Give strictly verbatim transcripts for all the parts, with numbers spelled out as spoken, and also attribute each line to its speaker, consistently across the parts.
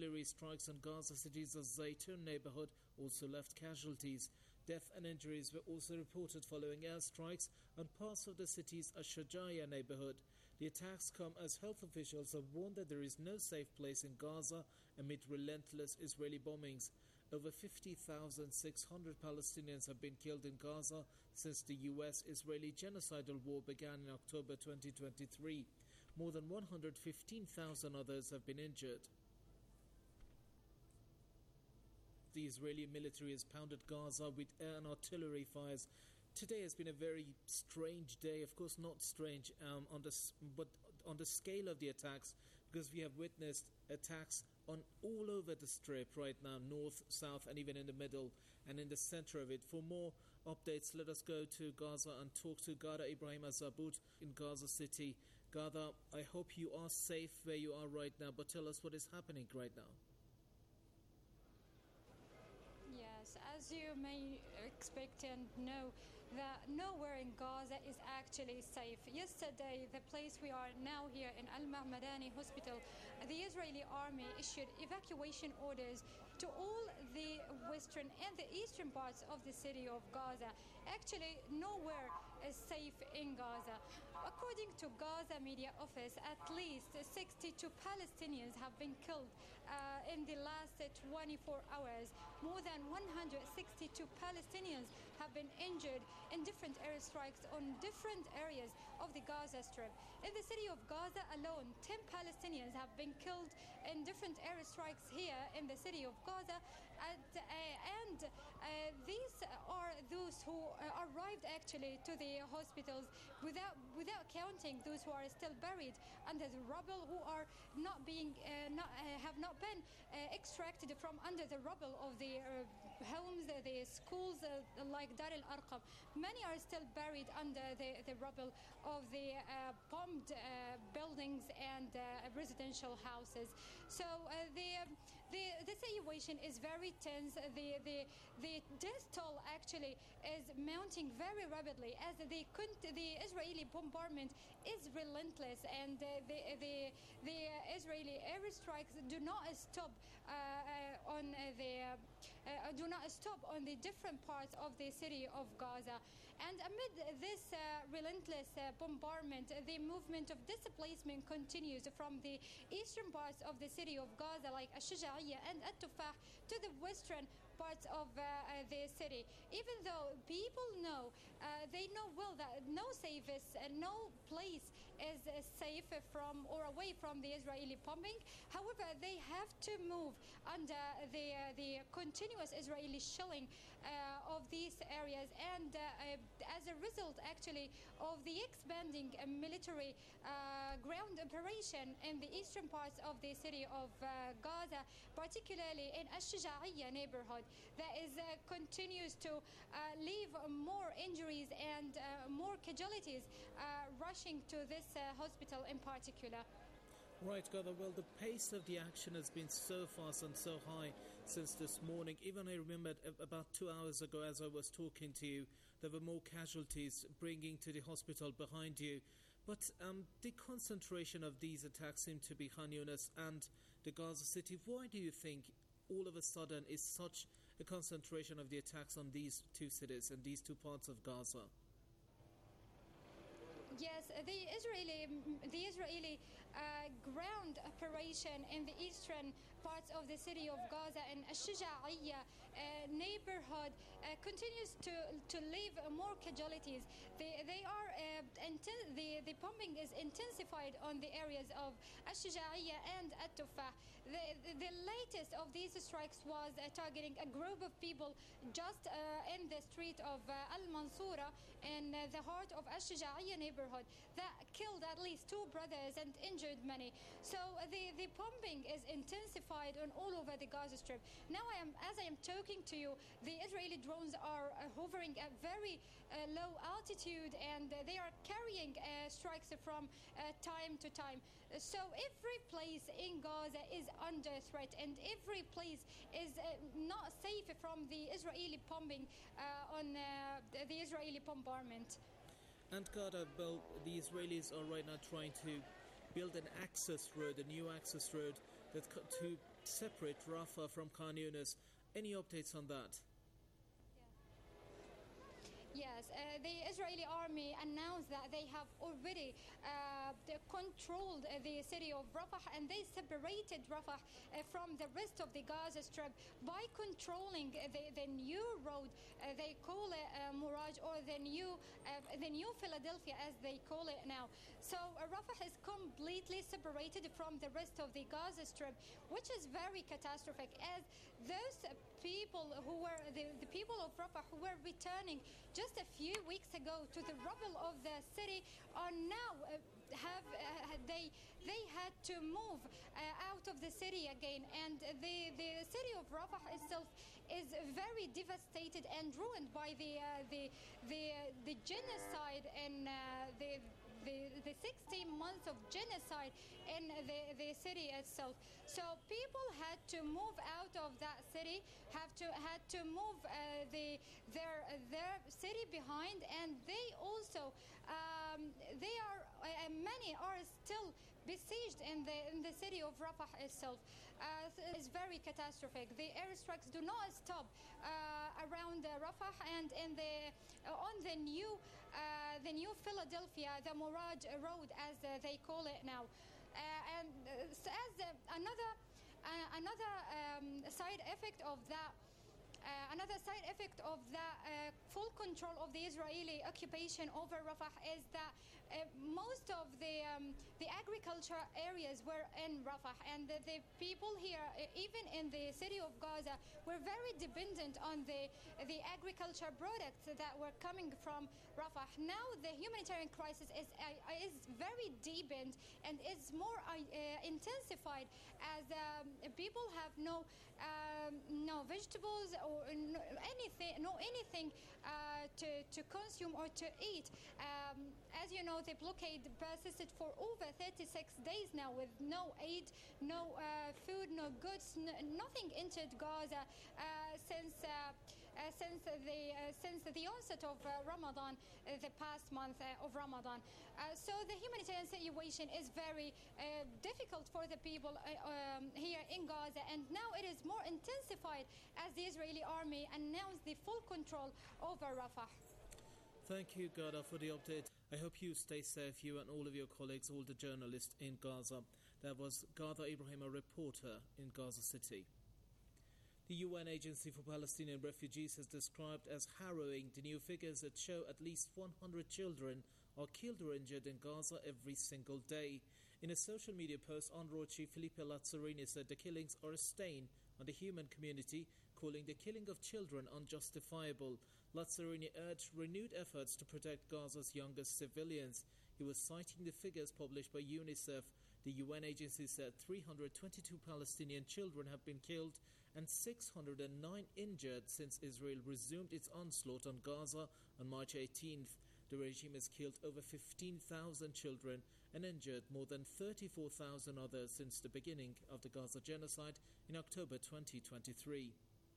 Speaker 1: artillery strikes on Gaza City's Zaytun neighborhood also left casualties. Death and injuries were also reported following airstrikes on parts of the city's Ash-Shuja'iyya neighborhood. The attacks come as health officials have warned that there is no safe place in Gaza amid relentless Israeli bombings. Over fifty thousand six hundred Palestinians have been killed in Gaza since the U S-Israeli genocidal war began in October twenty twenty-three. More than one hundred fifteen thousand others have been injured. The Israeli military has pounded Gaza with air and artillery fires. Today has been a very strange day. Of course, not strange um, on the but on the scale of the attacks, because we have witnessed attacks on all over the strip right now, north, south, and even in the middle and in the center of it. For more updates, let us go to Gaza and talk to Ghada Ibrahim Azzabut in Gaza City. Ghada, I hope you are safe where you are right now, but tell us what is happening right now.
Speaker 2: Yes, as you may expect and know, that nowhere in Gaza is actually safe. Yesterday, the place we are now here in Al-Ma'madani Hospital, the Israeli army issued evacuation orders to all the western and the eastern parts of the city of Gaza. Actually, nowhere is safe in Gaza. According to Gaza Media Office, at least sixty-two Palestinians have been killed uh, in the last twenty-four hours. More than one hundred sixty-two Palestinians have been injured in different airstrikes on different areas of the Gaza Strip. In the city of Gaza alone, ten Palestinians have been killed in different airstrikes here in the city of Gaza, and, uh, and uh, these are those who uh, arrived actually to the hospitals without without counting those who are still buried under the rubble, who are not being uh, not uh, have not been uh, extracted from under the rubble of the uh, homes, the, the schools uh, like Dar al-Arqam. Many are still buried under the, the rubble of the uh, bombed uh, buildings and uh, residential houses. So uh, the, the the situation is very tense. The the the death toll actually is mounting very rapidly as the the Israeli bombardment is relentless, and uh, the the the Israeli airstrikes do not stop uh, uh, on the uh, do not stop on the different parts of the city of Gaza. And amid this uh, relentless uh, bombardment, the movement of displacement continues from the eastern parts of the city of Gaza, like Ash-Shuja'iyya and At-Tufah, to the western parts of uh, the city. Even though people know, uh, they know well that no safe is, uh, no place is uh, safe from or away from the Israeli bombing. However, they have to move under the uh, the continuous Israeli shelling uh, of these areas, and uh, uh, as a result, actually, of the expanding uh, military uh, ground operation in the eastern parts of the city of uh, Gaza, particularly in Ash-Shuja'iyya neighborhood, that is uh, continues to uh, leave more injuries and uh, more casualties uh, rushing to this uh, hospital in particular.
Speaker 1: Right, Ghada. Well, the pace of the action has been so fast and so high since this morning. Even I remembered about two hours ago, as I was talking to you, there were more casualties bringing to the hospital behind you. But um, the concentration of these attacks seem to be Khan Yunis and the Gaza City. Why do you think all of a sudden is such a concentration of the attacks on these two cities and these two parts of Gaza?
Speaker 2: Yes, the Israeli the Israeli uh, ground operation in the eastern parts of the city of Gaza and Ash-Shuja'iyya uh, neighborhood uh, continues to to leave more casualties. They they are uh, inten- the the bombing is intensified on the areas of Ash-Shuja'iyya and At-Tufah. The, the latest of these strikes was uh, targeting a group of people just uh, in the street of uh, Al-Mansura in uh, the heart of Ash-Shuja'iyya neighborhood that killed at least two brothers and injured many. So uh, the, the bombing is intensified on all over the Gaza Strip. Now I am, as I am talking to you, the Israeli drones are uh, hovering at very uh, low altitude, and uh, they are carrying uh, strikes from uh, time to time. So every place in Gaza is under threat, and every place is uh, not safe from the Israeli bombing uh, on uh, the Israeli bombardment.
Speaker 1: And Ghada, well, the Israelis are right now trying to build an access road, a new access road that co- to separate Rafah from Khan Yunis. Any updates on that?
Speaker 2: Yes, uh, the Israeli army announced that they have already uh, controlled uh, the city of Rafah, and they separated Rafah uh, from the rest of the Gaza Strip by controlling uh, the, the new road. Uh, they call it uh, Muraj, or the new uh, the new Philadelphia, as they call it now. So uh, Rafah is completely separated from the rest of the Gaza Strip, which is very catastrophic, as those uh, people who were the, the people of Rafah who were returning just a few weeks ago to the rubble of the city are now uh, have uh, they they had to move uh, out of the city again, and the the city of Rafah itself is very devastated and ruined by the uh, the the the genocide and uh, the The, the sixteen months of genocide in the, the city itself. So people had to move out of that city, have to had to move uh, the their their city behind, and they also um, they are uh, many are still besieged in the in the city of Rafah itself. Uh, it's very catastrophic. The airstrikes do not stop uh, around uh, Rafah and in the uh, on the new uh, the new Philadelphia, the Muraj Road, as uh, they call it now. Uh, and uh, as uh, another uh, another um, side effect of that. Uh, another side effect of the uh, full control of the Israeli occupation over Rafah is that uh, most of the um, the agriculture areas were in Rafah, and the, the people here, uh, even in the city of Gaza, were very dependent on the the agriculture products that were coming from Rafah. Now the humanitarian crisis is uh, is very deepened and is more uh, intensified, as um, people have no um, no vegetables or no anything, no anything uh, to to consume or to eat. Um, as you know, the blockade persisted for over thirty-six days now, with no aid, no uh, food, no goods, n- nothing entered Gaza uh, since. Uh, Uh, since the uh, since the onset of uh, Ramadan, uh, the past month uh, of Ramadan. Uh, so the humanitarian situation is very uh, difficult for the people uh, um, here in Gaza, and now it is more intensified as the Israeli army announced the full control over Rafah.
Speaker 1: Thank you, Ghada, for the update. I hope you stay safe, you and all of your colleagues, all the journalists in Gaza. That was Ghada Ibrahim, a reporter in Gaza City. The U N Agency for Palestinian Refugees has described as harrowing the new figures that show at least one hundred children are killed or injured in Gaza every single day. In a social media post, UNRWA Chief Filippo Lazzarini said the killings are a stain on the human community, calling the killing of children unjustifiable. Lazzarini urged renewed efforts to protect Gaza's youngest civilians. He was citing the figures published by UNICEF. The U N agency said three hundred twenty-two Palestinian children have been killed and six hundred nine injured since Israel resumed its onslaught on Gaza on March eighteenth. The regime has killed over fifteen thousand children and injured more than thirty-four thousand others since the beginning of the Gaza genocide in October twenty twenty-three.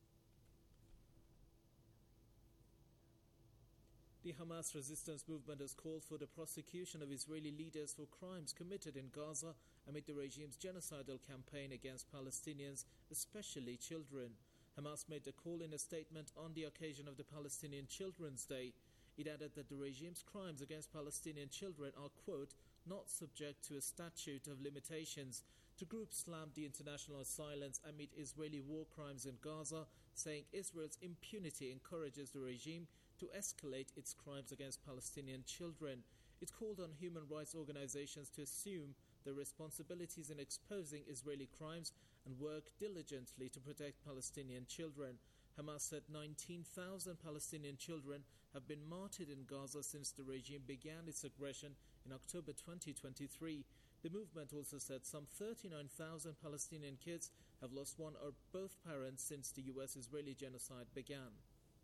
Speaker 1: The Hamas resistance movement has called for the prosecution of Israeli leaders for crimes committed in Gaza amid the regime's genocidal campaign against Palestinians, especially children. Hamas made the call in a statement on the occasion of the Palestinian Children's Day. It added that the regime's crimes against Palestinian children are, quote, not subject to a statute of limitations. The group slammed the international silence amid Israeli war crimes in Gaza, saying Israel's impunity encourages the regime to escalate its crimes against Palestinian children. It called on human rights organizations to assume their responsibilities in exposing Israeli crimes and work diligently to protect Palestinian children. Hamas said nineteen thousand Palestinian children have been martyred in Gaza since the regime began its aggression in October twenty twenty-three. The movement also said some thirty-nine thousand Palestinian kids have lost one or both parents since the U S-Israeli genocide began.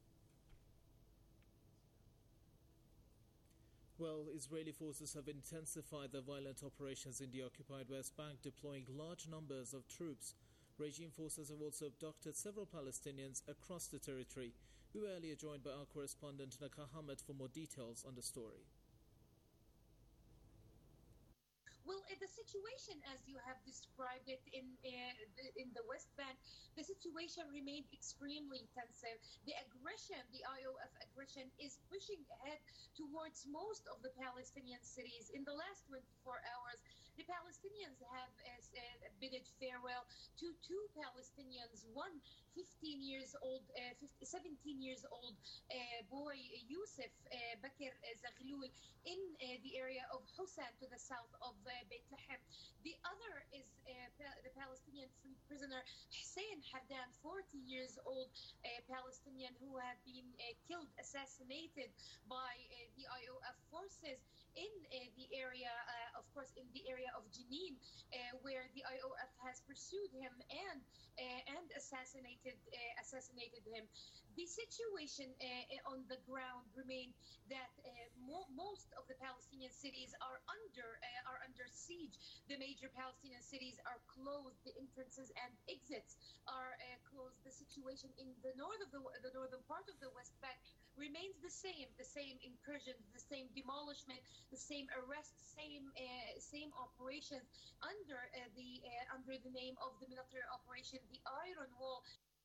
Speaker 1: Well, Israeli forces have intensified their violent operations in the occupied West Bank, deploying large numbers of troops. Regime forces have also abducted several Palestinians across the territory. We were earlier joined by our correspondent Naka Hamad for more details on the story.
Speaker 3: Well, uh, the situation, as you have described it in uh, the, in the West Bank, the situation remained extremely tensive. The aggression, the I O F aggression, is pushing ahead towards most of the Palestinian cities. In the last twenty-four hours, the Palestinians have uh, uh, bidded farewell to two Palestinians, one fifteen years old, uh, fifteen, seventeen years old uh, boy, Yusuf uh, Bakr Zaghloul, in uh, the area of Hussan to the south of uh, Beit Lahem. The other is uh, pa- the Palestinian free prisoner Hussein Hardan, forty years old uh, Palestinian who have been uh, killed, assassinated by uh, the I O F forces in uh, the area, uh, of course, in the area of Jenin, uh, where the I O F has pursued him and uh, and assassinated uh, assassinated him. The situation uh, on the ground remained that uh, mo- most of the Palestinian cities are under uh, are under siege. The major Palestinian cities are closed. The entrances and exits are uh, closed. The situation in the north of the the northern part of the West Bank remains the same. The same incursions, the same demolishment, the same arrests, same uh, same operations under uh, the uh, under the name of the military operation, the Iron Wall.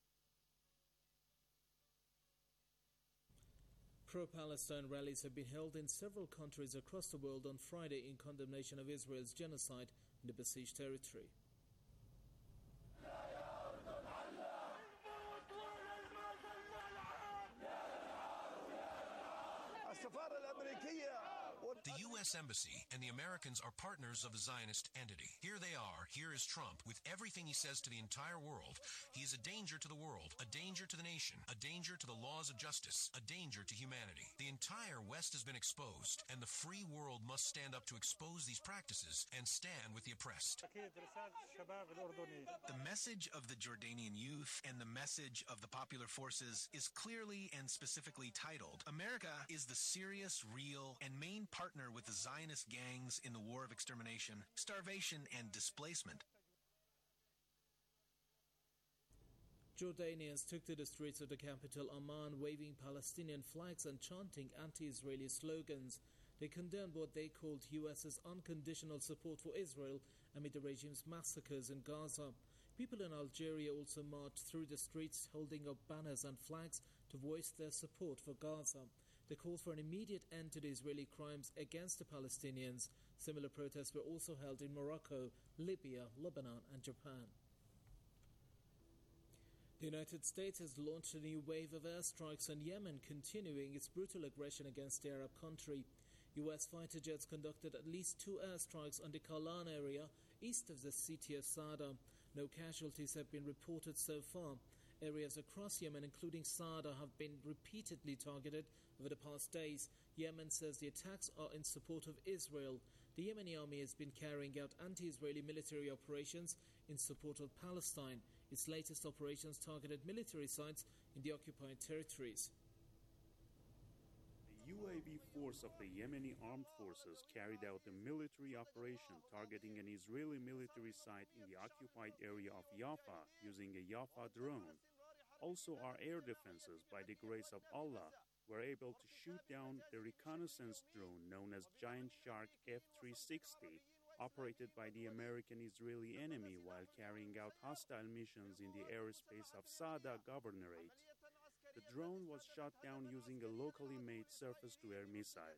Speaker 1: Pro-Palestine rallies have been held in several countries across the world on Friday in condemnation of Israel's genocide in the besieged territory.
Speaker 4: The U S Embassy and the Americans are partners of a Zionist entity. Here they are. Here is Trump with everything he says to the entire world. He is a danger to the world, a danger to the nation, a danger to the laws of justice, a danger to humanity. The entire West has been exposed, and the free world must stand up to expose these practices and stand with the oppressed.
Speaker 5: The message of the Jordanian youth and the message of the popular forces is clearly and specifically titled, America is the serious, real, and main partner with the Zionist gangs in the war of extermination, starvation, and displacement.
Speaker 1: Jordanians took to the streets of the capital Amman, waving Palestinian flags and chanting anti-Israeli slogans. They condemned what they called U S's unconditional support for Israel amid the regime's massacres in Gaza. People in Algeria also marched through the streets holding up banners and flags to voice their support for Gaza. They called for an immediate end to the Israeli crimes against the Palestinians. Similar protests were also held in Morocco, Libya, Lebanon, and Japan. The United States has launched a new wave of airstrikes on Yemen, continuing its brutal aggression against the Arab country. U S fighter jets conducted at least two airstrikes on the Kalan area, east of the city of Sada. No casualties have been reported so far. Areas across Yemen, including Sada, have been repeatedly targeted over the past days. Yemen says the attacks are in support of Israel. The Yemeni army has been carrying out anti-Israeli military operations in support of Palestine. Its latest operations targeted military sites in the occupied territories.
Speaker 6: The U A V force of the Yemeni armed forces carried out a military operation targeting an Israeli military site in the occupied area of Jaffa using a Jaffa drone. Also, our air defenses, by the grace of Allah, were able to shoot down the reconnaissance drone known as Giant Shark F three sixty, operated by the American-Israeli enemy while carrying out hostile missions in the airspace of Sada Governorate. The drone was shot down using a locally made surface-to-air missile.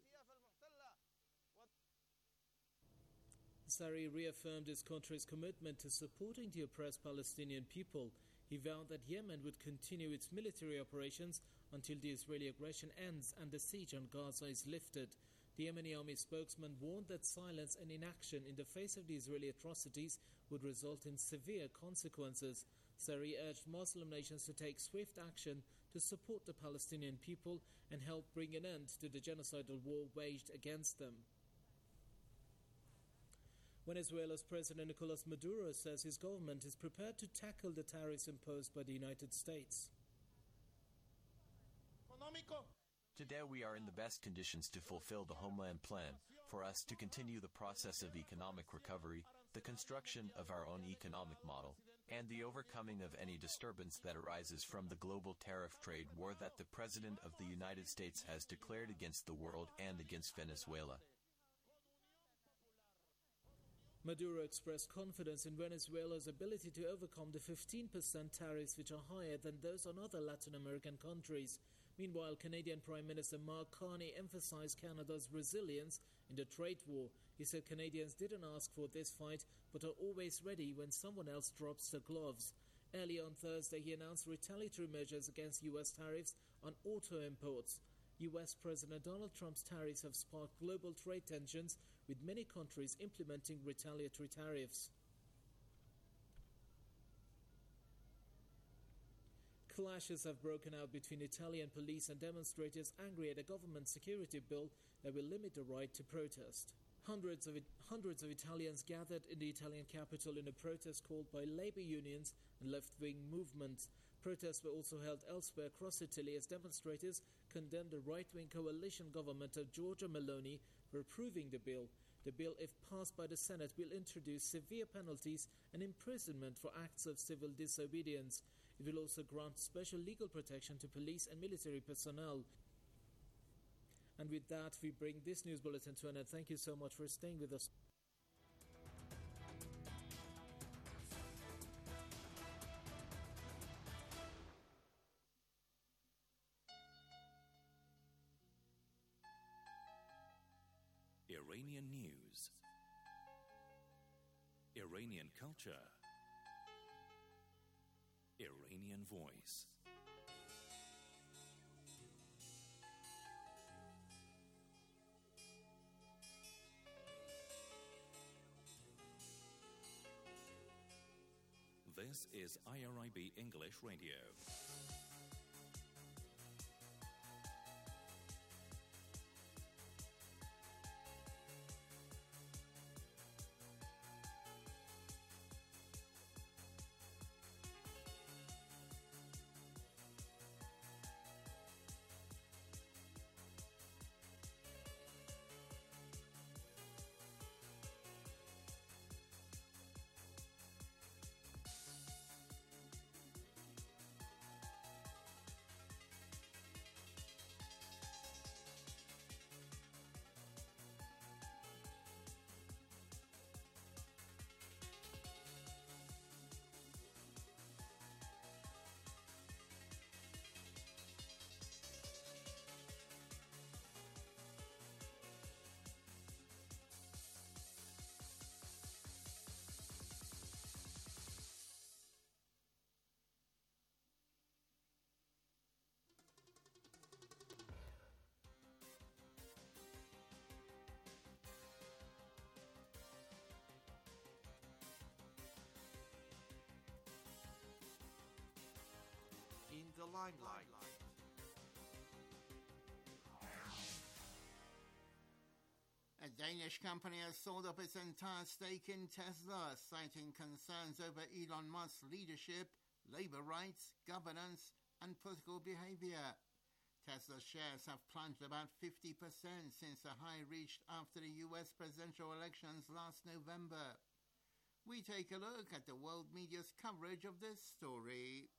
Speaker 1: Sari reaffirmed his country's commitment to supporting the oppressed Palestinian people. He vowed that Yemen would continue its military operations until the Israeli aggression ends and the siege on Gaza is lifted. The Yemeni army spokesman warned that silence and inaction in the face of the Israeli atrocities would result in severe consequences. Sari urged Muslim nations to take swift action to support the Palestinian people and help bring an end to the genocidal war waged against them. Venezuela's President Nicolas Maduro says his government is prepared to tackle the tariffs imposed by the United States.
Speaker 7: Today we are in the best conditions to fulfill the Homeland Plan, for us to continue the process of economic recovery, the construction of our own economic model, and the overcoming of any disturbance that arises from the global tariff trade war that the President of the United States has declared against the world and against Venezuela.
Speaker 1: Maduro expressed confidence in Venezuela's ability to overcome the fifteen percent tariffs, which are higher than those on other Latin American countries. Meanwhile, Canadian Prime Minister Mark Carney emphasized Canada's resilience in the trade war. He said Canadians didn't ask for this fight, but are always ready when someone else drops the gloves. Earlier on Thursday, he announced retaliatory measures against U S tariffs on auto imports. U S President Donald Trump's tariffs have sparked global trade tensions, with many countries implementing retaliatory tariffs. Clashes have broken out between Italian police and demonstrators angry at a government security bill that will limit the right to protest. Hundreds of, it, hundreds of Italians gathered in the Italian capital in a protest called by labor unions and left-wing movements. Protests were also held elsewhere across Italy as demonstrators condemned the right-wing coalition government of Giorgia Meloni for approving the bill. The bill, if passed by the Senate, will introduce severe penalties and imprisonment for acts of civil disobedience. It will also grant special legal protection to police and military personnel. And with that, we bring this news bulletin to an end. Thank you so much for staying with us.
Speaker 8: Iranian news, Iranian culture, Iranian voice. This is I R I B English Radio.
Speaker 9: In the limelight.
Speaker 10: A Danish company has sold up its entire stake in Tesla, citing concerns over Elon Musk's leadership, labor rights, governance, and political behavior. Tesla shares have plunged about fifty percent since the high reached after the U S presidential elections last November. We take a look at the world media's coverage of this story.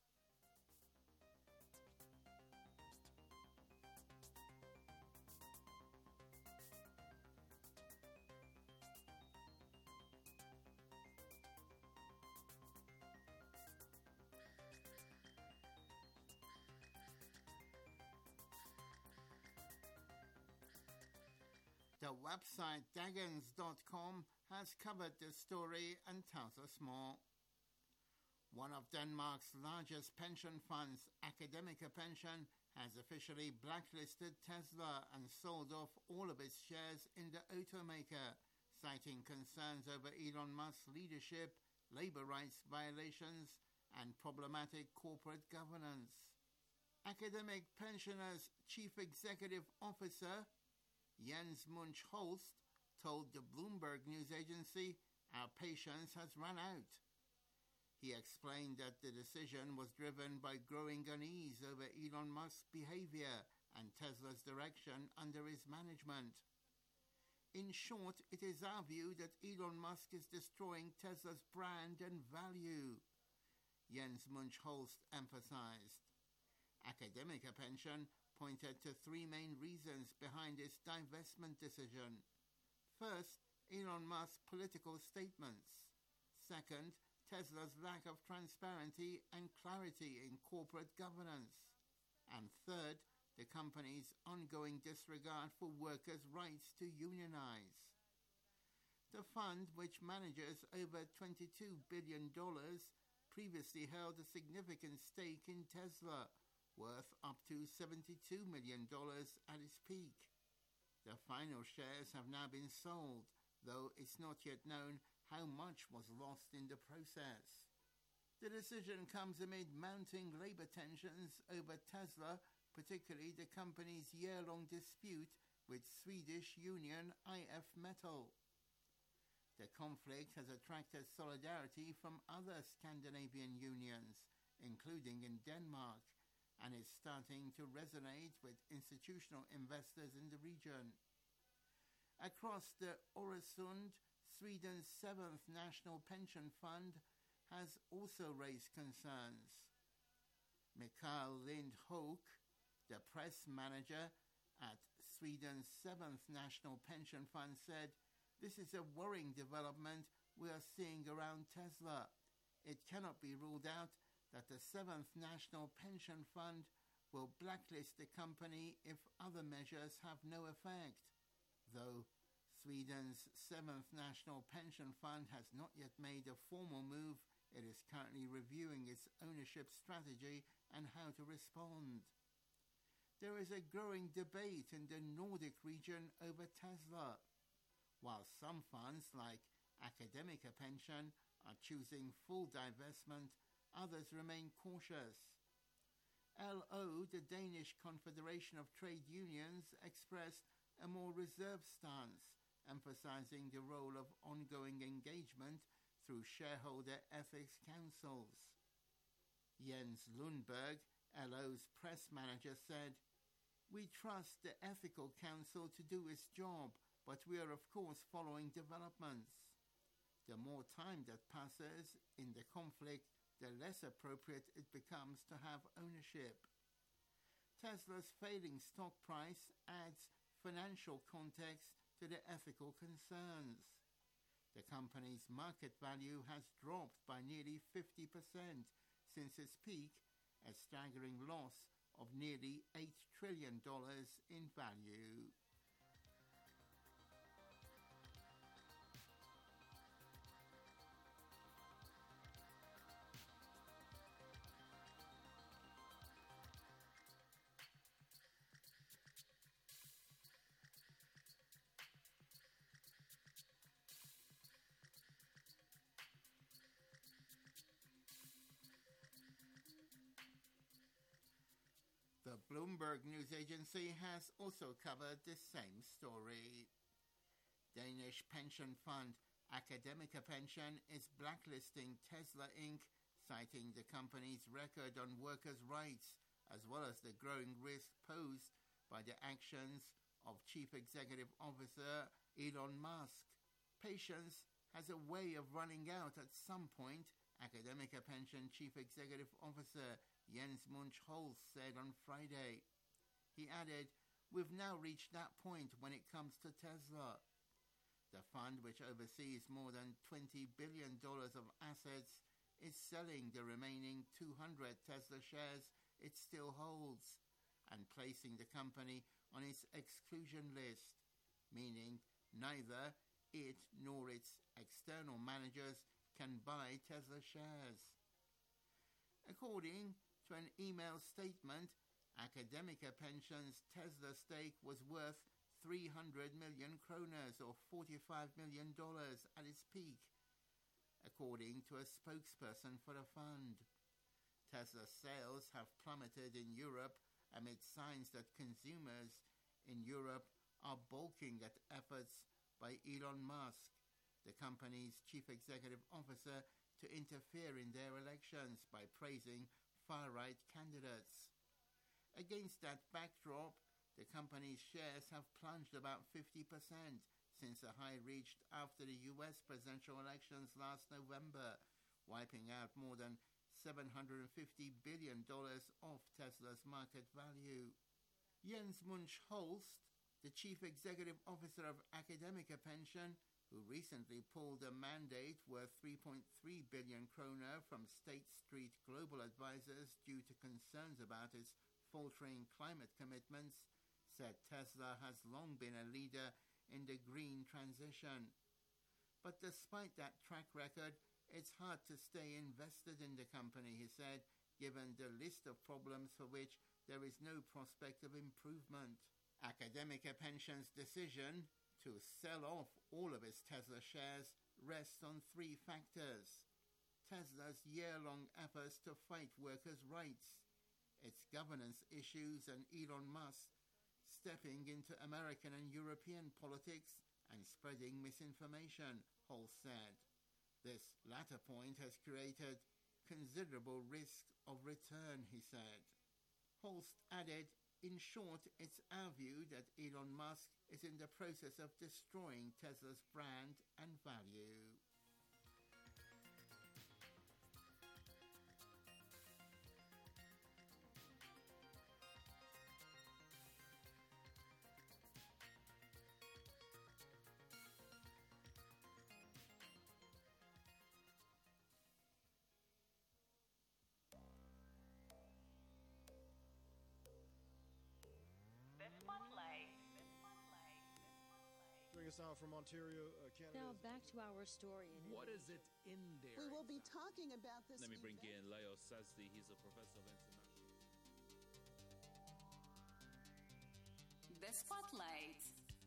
Speaker 10: The website Dagens dot com has covered this story and tells us more. One of Denmark's largest pension funds, Akademiker Pension, has officially blacklisted Tesla and sold off all of its shares in the automaker, citing concerns over Elon Musk's leadership, labor rights violations, and problematic corporate governance. Academic Pensioner's chief executive officer, Jens Munch Holst, told the Bloomberg news agency, "Our patience has run out." He explained that the decision was driven by growing unease over Elon Musk's behavior and Tesla's direction under his management. In short, it is our view that Elon Musk is destroying Tesla's brand and value, Jens Munch Holst emphasized. Akademiker Pension pointed to three main reasons behind its divestment decision. First, Elon Musk's political statements. Second, Tesla's lack of transparency and clarity in corporate governance. And third, the company's ongoing disregard for workers' rights to unionize. The fund, which manages over twenty-two billion dollars, previously held a significant stake in Tesla, worth up to seventy-two million dollars at its peak. The final shares have now been sold, though it's not yet known how much was lost in the process. The decision comes amid mounting labor tensions over Tesla, particularly the company's year-long dispute with Swedish union I F Metal. The conflict has attracted solidarity from other Scandinavian unions, including in Denmark, and is starting to resonate with institutional investors in the region. Across the Öresund, Sweden's seventh National Pension Fund has also raised concerns. Mikael Lindhok, the press manager at Sweden's seventh National Pension Fund, said, "This is a worrying development we are seeing around Tesla. It cannot be ruled out that the seventh National Pension Fund will blacklist the company if other measures have no effect. Though Sweden's seventh National Pension Fund has not yet made a formal move, it is currently reviewing its ownership strategy and how to respond." There is a growing debate in the Nordic region over Tesla. While some funds, like Academica Pension, are choosing full divestment, others remain cautious. L O, the Danish Confederation of Trade Unions, expressed a more reserved stance, emphasizing the role of ongoing engagement through shareholder ethics councils. Jens Lundberg, L O's press manager, said, "We trust the Ethical Council to do its job, but we are of course following developments. The more time that passes in the conflict, the less appropriate it becomes to have ownership." Tesla's failing stock price adds financial context to the ethical concerns. The company's market value has dropped by nearly fifty percent since its peak, a staggering loss of nearly eight trillion dollars in value. The Bloomberg News Agency has also covered the same story. Danish pension fund Academica Pension is blacklisting Tesla Incorporated, citing the company's record on workers' rights, as well as the growing risk posed by the actions of Chief Executive Officer Elon Musk. Patience has a way of running out at some point, Academica Pension Chief Executive Officer Jens Munch-Holst said on Friday. He added, "We've now reached that point when it comes to Tesla." The fund, which oversees more than twenty billion dollars of assets, is selling the remaining two hundred Tesla shares it still holds and placing the company on its exclusion list, meaning neither it nor its external managers can buy Tesla shares. According to an email statement, Academica Pension's Tesla stake was worth three hundred million kroners or forty-five million dollars at its peak, according to a spokesperson for the fund. Tesla sales have plummeted in Europe amid signs that consumers in Europe are balking at efforts by Elon Musk, the company's chief executive officer, to interfere in their elections by praising far-right candidates. Against that backdrop, the company's shares have plunged about fifty percent since a high reached after the U S presidential elections last November, wiping out more than seven hundred fifty billion dollars off Tesla's market value. Jens Munch-Holst, the chief executive officer of Academica Pension, who recently pulled a mandate worth three point three billion kroner from State Street Global Advisors due to concerns about its faltering climate commitments, said Tesla has long been a leader in the green transition. But despite that track record, it's hard to stay invested in the company, he said, given the list of problems for which there is no prospect of improvement. Academica Pension's decision to sell off all of its Tesla shares rests on three factors: Tesla's year-long efforts to fight workers' rights, its governance issues, and Elon Musk stepping into American and European politics and spreading misinformation, Holst said. This latter point has created considerable risk of return, he said. Holst added, in short, it's our view that Elon Musk is in the process of destroying Tesla's brand and value.
Speaker 11: Now from Ontario, uh, Canada.
Speaker 12: Now back to our story. In
Speaker 13: what is it in there?
Speaker 14: We will be talking about this.
Speaker 13: Let me bring in Leo Sazdi. He's a professor of international.
Speaker 15: The Spotlight.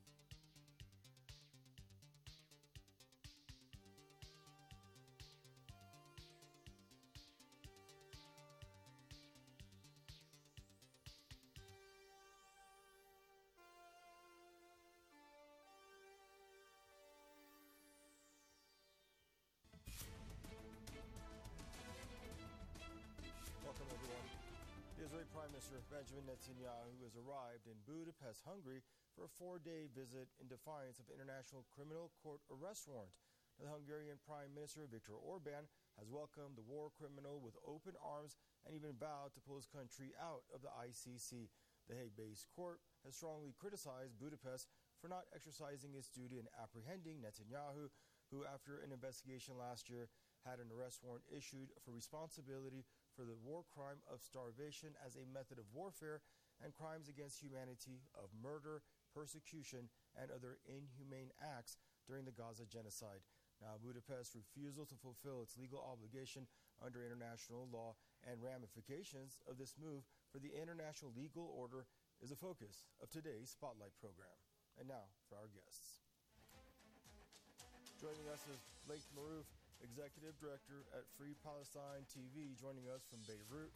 Speaker 11: Israeli Prime Minister Benjamin Netanyahu has arrived in Budapest, Hungary, for a four-day visit in defiance of International Criminal Court arrest warrant. Now, the Hungarian Prime Minister Viktor Orban has welcomed the war criminal with open arms and even vowed to pull his country out of the I C C. The Hague-based court has strongly criticized Budapest for not exercising its duty in apprehending Netanyahu, who, after an investigation last year, had an arrest warrant issued for responsibility for the war crime of starvation as a method of warfare and crimes against humanity of murder, persecution, and other inhumane acts during the Gaza genocide. Now, Budapest's refusal to fulfill its legal obligation under international law and ramifications of this move for the international legal order is the focus of today's Spotlight program. And now for our guests. Joining us is Blake Marouf, Executive Director at Free Palestine T V, joining us from Beirut.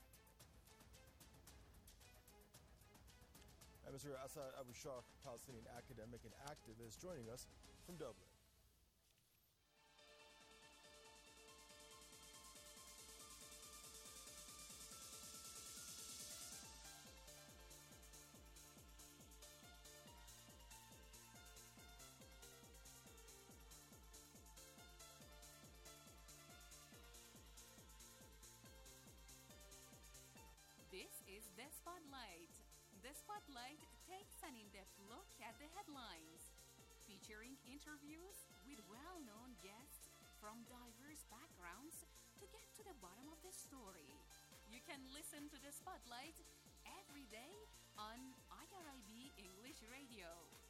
Speaker 11: And Mister Asad Abu Shak, Palestinian academic and activist, joining us from Dublin.
Speaker 15: This is The Spotlight. The Spotlight takes an in-depth look at the headlines, featuring interviews with well-known guests from diverse backgrounds to get to the bottom of the story. You can listen to The Spotlight every day on I R I B English Radio.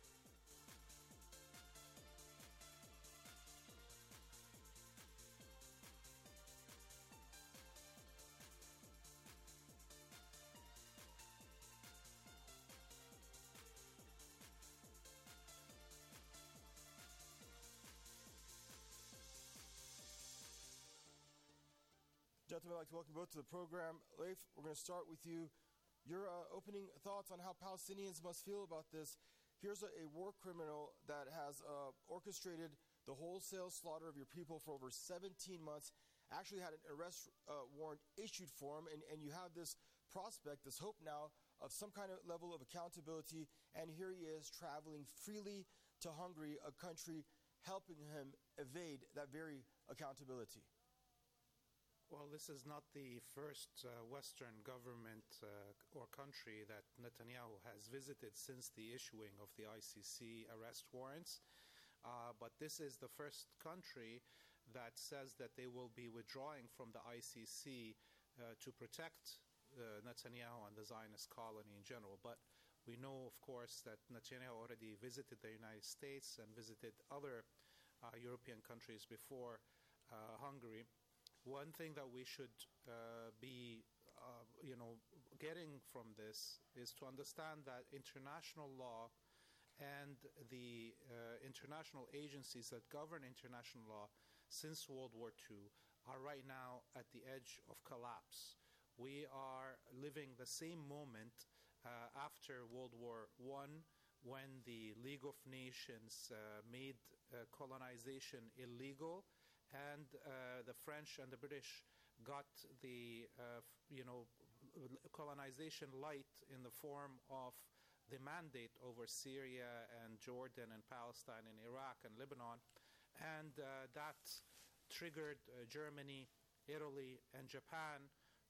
Speaker 11: Gentlemen, I'd like to welcome you both to the program. Leif, we're going to start with you. Your uh, opening thoughts on how Palestinians must feel about this. Here's a, a war criminal that has uh, orchestrated the wholesale slaughter of your people for over seventeen months, actually had an arrest uh, warrant issued for him, and, and you have this prospect, this hope now of some kind of level of accountability, and here he is traveling freely to Hungary, a country helping him evade that very accountability.
Speaker 16: Well, this is not the first uh, Western government uh, or country that Netanyahu has visited since the issuing of the I C C arrest warrants. Uh, but this is the first country that says that they will be withdrawing from the I C C uh, to protect uh, Netanyahu and the Zionist colony in general. But we know, of course, that Netanyahu already visited the United States and visited other uh, European countries before uh, Hungary. One thing that we should uh, be, uh, you know, getting from this is to understand that international law and the uh, international agencies that govern international law since World War Two are right now at the edge of collapse. We are living the same moment uh, after World War One, when the League of Nations uh, made uh, colonization illegal, and uh, the French and the British got the uh, you know colonization light in the form of the mandate over Syria and Jordan and Palestine and Iraq and Lebanon, and uh, that triggered uh, Germany, Italy, and Japan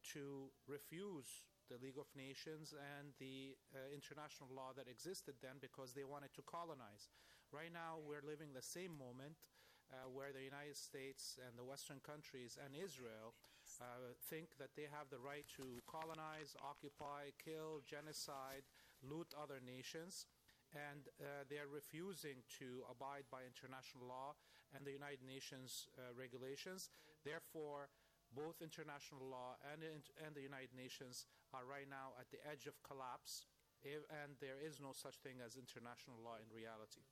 Speaker 16: to refuse the League of Nations and the uh, international law that existed then, because they wanted to colonize. Right now, we're living the same moment uh, where the United States and the Western countries and Israel uh, think that they have the right to colonize, occupy, kill, genocide, loot other nations, and uh, they're refusing to abide by international law and the United Nations uh, regulations. Therefore, both international law and, and the United Nations are right now at the edge of collapse, and there is no such thing as international law in reality.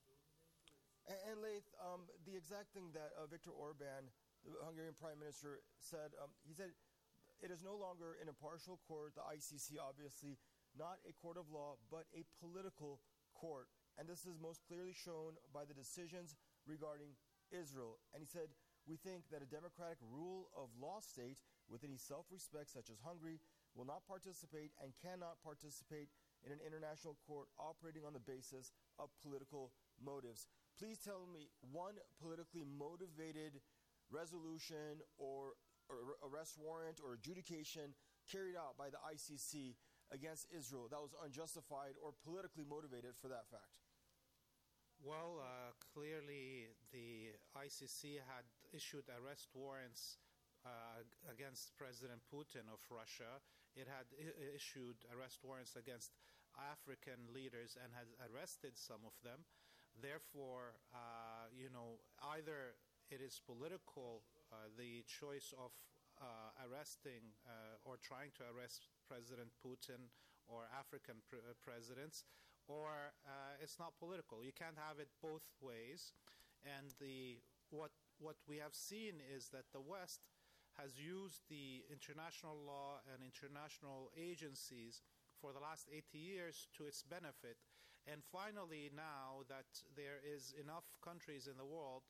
Speaker 11: And, and Laith, um, the exact thing that uh, Viktor Orban, the Hungarian Prime Minister, said, um, he said, it is no longer an impartial court, the I C C obviously, not a court of law, but a political court. And this is most clearly shown by the decisions regarding Israel. And he said, we think that a democratic rule of law state with any self-respect, such as Hungary, will not participate and cannot participate in an international court operating on the basis of political motives. Please tell me one politically motivated resolution or, or arrest warrant or adjudication carried out by the I C C against Israel that was unjustified or politically motivated for that fact.
Speaker 16: Well, uh, clearly the I C C had issued arrest warrants uh, against President Putin of Russia. It had I- issued arrest warrants against African leaders and has arrested some of them. Therefore, uh, you know, either it is political, uh, the choice of uh, arresting uh, or trying to arrest President Putin or African pr- presidents, or uh, it's not political. You can't have it both ways. And the what what we have seen is that the West has used the international law and international agencies for the last eighty years to its benefit. And finally, now that there is enough countries in the world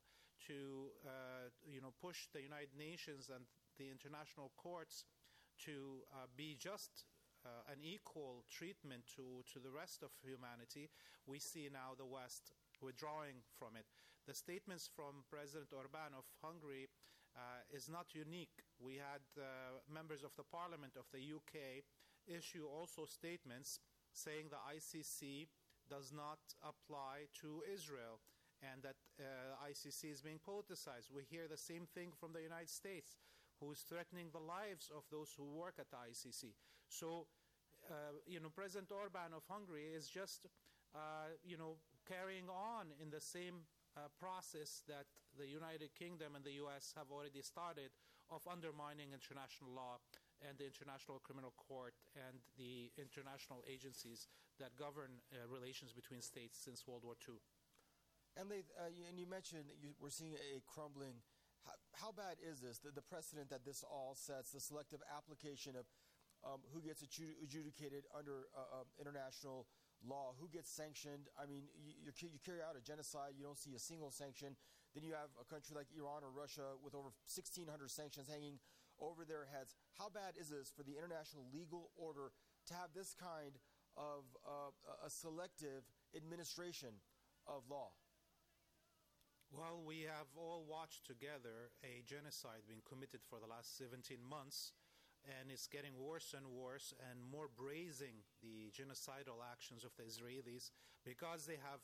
Speaker 16: to uh, you know push the United Nations and the international courts to uh, be just Uh, an equal treatment to, to the rest of humanity, we see now the West withdrawing from it. The statements from President Orban of Hungary uh, is not unique. We had uh, members of the parliament of the U K issue also statements saying the I C C does not apply to Israel and that uh, I C C is being politicized. We hear the same thing from the United States, who is threatening the lives of those who work at the I C C. So, uh, you know, President Orban of Hungary is just, uh, you know, carrying on in the same uh, process that the United Kingdom and the U S have already started of undermining international law and the International Criminal Court and the international agencies that govern uh, relations between states since World War Two.
Speaker 11: And, they, uh, you, and you mentioned that you, we're seeing a crumbling. How, how bad is this, the, the precedent that this all sets, the selective application of um, who gets adjud- adjudicated under uh, uh, international law, who gets sanctioned? I mean, you, you carry out a genocide, you don't see a single sanction. Then you have a country like Iran or Russia with over sixteen hundred sanctions hanging over their heads. How bad is this for the international legal order to have this kind of uh, a selective administration of law?
Speaker 16: Well, we have all watched together a genocide being committed for the last seventeen months, and it's getting worse and worse and more brazen, the genocidal actions of the Israelis, because they have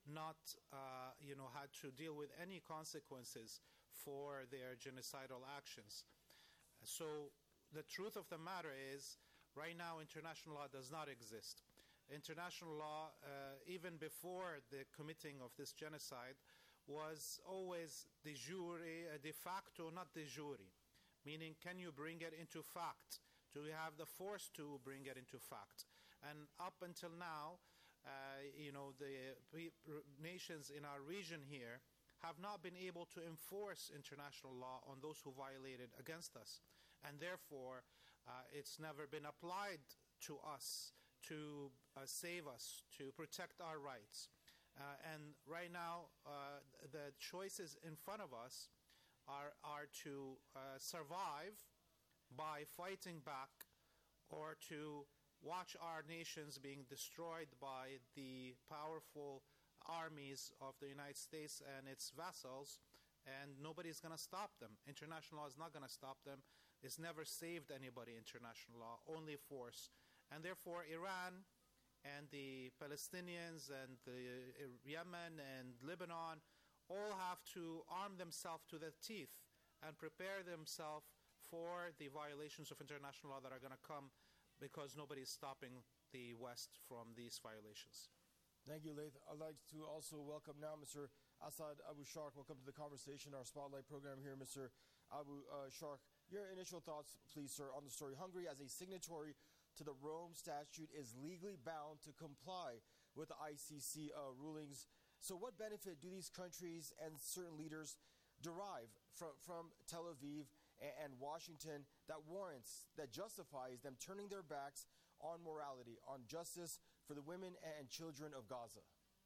Speaker 16: not, uh, you know, had to deal with any consequences for their genocidal actions. So the truth of the matter is, right now, international law does not exist. International law, uh, even before the committing of this genocide, was always de jure, uh, de facto, not de jure. Meaning, can you bring it into fact? Do you have the force to bring it into fact? And up until now, uh, you know, the pe- nations in our region here have not been able to enforce international law on those who violated against us. And therefore, uh, it's never been applied to us to uh, save us, to protect our rights. Uh, and right now, uh, the choices in front of us are, are to uh, survive by fighting back, or to watch our nations being destroyed by the powerful armies of the United States and its vassals, and nobody's going to stop them. International law is not going to stop them. It's never saved anybody, international law, only force. And therefore, Iran and the Palestinians and the uh, Yemen and Lebanon all have to arm themselves to the teeth and prepare themselves for the violations of international law that are going to come, because nobody is stopping the West from these violations.
Speaker 11: Thank you, Laith. I'd like to also welcome now Mister Asad Abu Shark. Welcome to the conversation, our Spotlight program here, Mister Abu uh, Shark. Your initial thoughts, please, sir, on the story. Hungary, as a signatory to the Rome Statute, is legally bound to comply with the I C C uh, rulings. So what benefit do these countries and certain leaders derive from, from Tel Aviv and, and Washington that warrants, that justifies them turning their backs on morality, on justice for the women and children of Gaza?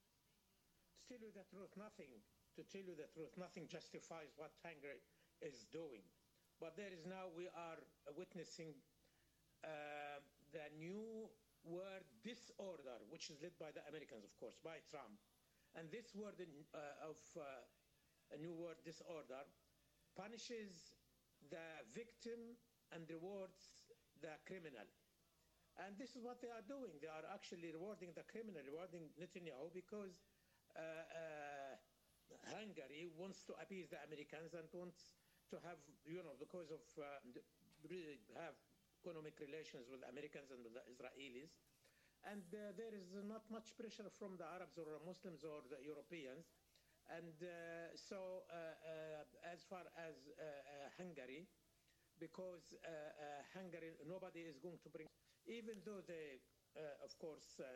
Speaker 14: To tell you the truth, nothing, to tell you the truth, nothing justifies what Hungary is doing. But there is now, we are witnessing uh, the new word disorder, which is led by the Americans, of course, by Trump. And this word in, uh, of uh, a new word disorder punishes the victim and rewards the criminal. And this is what they are doing. They are actually rewarding the criminal, rewarding Netanyahu, because uh, uh, Hungary wants to appease the Americans and wants to have, you know, because of uh, really have economic relations with the Americans and with the Israelis. And uh, there is not much pressure from the Arabs or the Muslims or the Europeans. And uh, so uh, uh, as far as uh, uh, Hungary, because uh, uh, Hungary, nobody is going to bring, even though they, uh, of course, uh,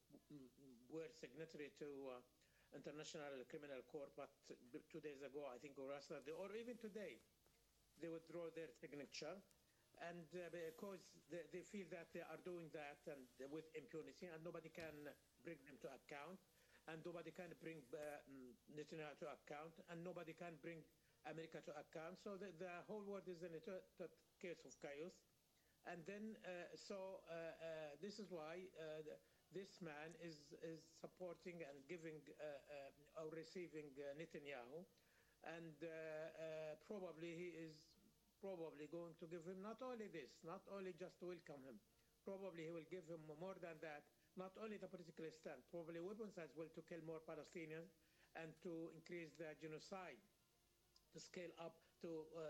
Speaker 14: were signatory to uh, International Criminal Court, but two days ago, I think, or yesterday, or even today, they withdraw their signature. And uh, because they, they feel that they are doing that and with impunity, and nobody can bring them to account, and nobody can bring uh, Netanyahu to account, and nobody can bring America to account. So the, the whole world is in a t- t- case of chaos. And then, uh, so uh, uh, this is why uh, this man is, is supporting and giving uh, uh, or receiving uh, Netanyahu. And uh, uh, probably he is probably going to give him not only this, not only just to welcome him, probably he will give him more than that, not only the political stand, probably weapons as well to kill more Palestinians and to increase the genocide, to scale up, to uh,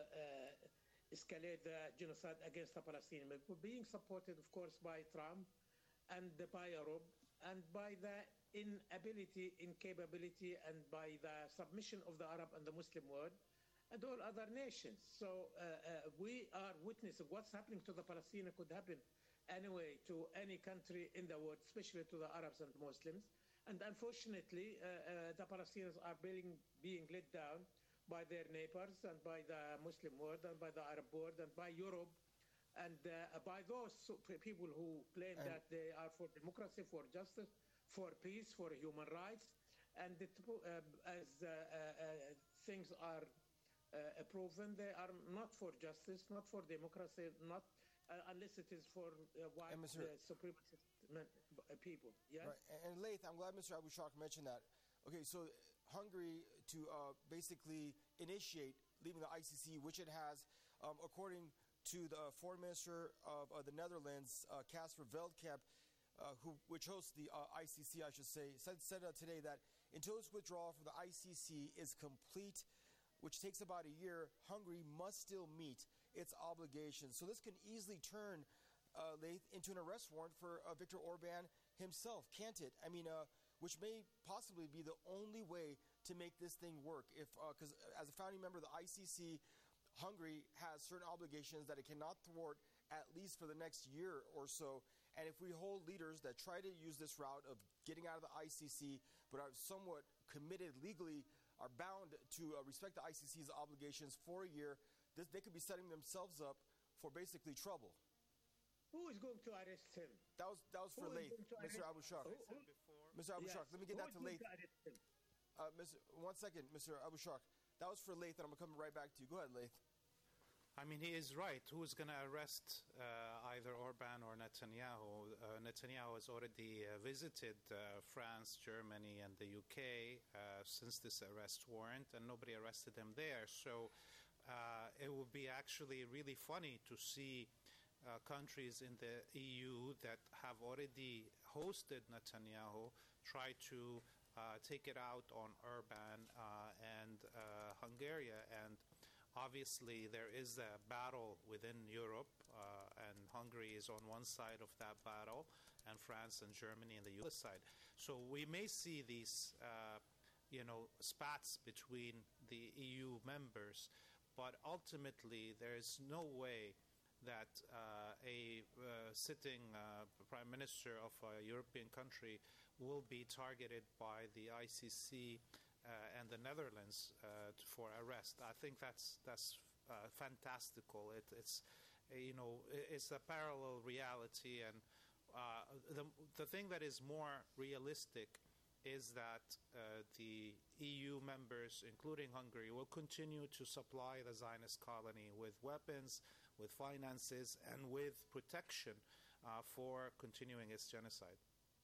Speaker 14: uh, escalate the genocide against the Palestinians, being supported, of course, by Trump and by Europe and by the inability, incapability, and by the submission of the Arab and the Muslim world and all other nations. So uh, uh, we are witnessing what's happening to the Palestinians could happen anyway to any country in the world, especially to the Arabs and Muslims. And unfortunately, uh, uh, the Palestinians are being, being let down by their neighbors and by the Muslim world and by the Arab world and by Europe and uh, by those people who claim and that they are for democracy, for justice, for peace, for human rights. And it, uh, as uh, uh, things are Uh, proven, they are not for justice, not for democracy, not uh, unless it is for uh, white uh, supremacist people. Yes?
Speaker 11: Right. And, and Laith, I'm glad Mister Abu Shark mentioned that. Okay, so Hungary to uh, basically initiate leaving the I C C, which it has, um, according to the foreign minister of uh, the Netherlands, uh, Casper Veldkamp, uh, who which hosts the uh, I C C, I should say, said, said uh, today that until its withdrawal from the I C C is complete, which takes about a year, Hungary must still meet its obligations. So this can easily turn uh, into an arrest warrant for uh, Viktor Orban himself, can't it? I mean, uh, which may possibly be the only way to make this thing work. If because uh, as a founding member of the I C C, Hungary has certain obligations that it cannot thwart at least for the next year or so. And if we hold leaders that try to use this route of getting out of the I C C but are somewhat committed legally, are bound to uh, respect the I C C's obligations for a year, this, they could be setting themselves up for basically trouble.
Speaker 14: Who is going to arrest him?
Speaker 11: That was that was for late, Mister Abu Shak. Mister Abu Shak, let me get that to late. Uh, Mister One second, Mister Abu Shak. That was for Laith, and I'm coming right back to you. Go ahead, Laith.
Speaker 16: I mean, he is right. Who is going to arrest uh, either Orban or Netanyahu? Uh, Netanyahu has already uh, visited uh, France, Germany, and the U K uh, since this arrest warrant, and nobody arrested him there. So uh, it would be actually really funny to see uh, countries in the E U that have already hosted Netanyahu try to uh, take it out on Orban uh, and uh, Hungary. And obviously, there is a battle within Europe, uh, and Hungary is on one side of that battle, and France and Germany on the other side. So we may see these, uh, you know, spats between the E U members, but ultimately, there is no way that uh, a uh, sitting uh, prime minister of a European country will be targeted by the I C C Uh, and the Netherlands uh, for arrest. I think that's that's uh, fantastical. It, it's uh, you know it's a parallel reality, and uh, the the thing that is more realistic is that uh, the E U members, including Hungary, will continue to supply the Zionist colony with weapons, with finances, and with protection uh, for continuing its genocide.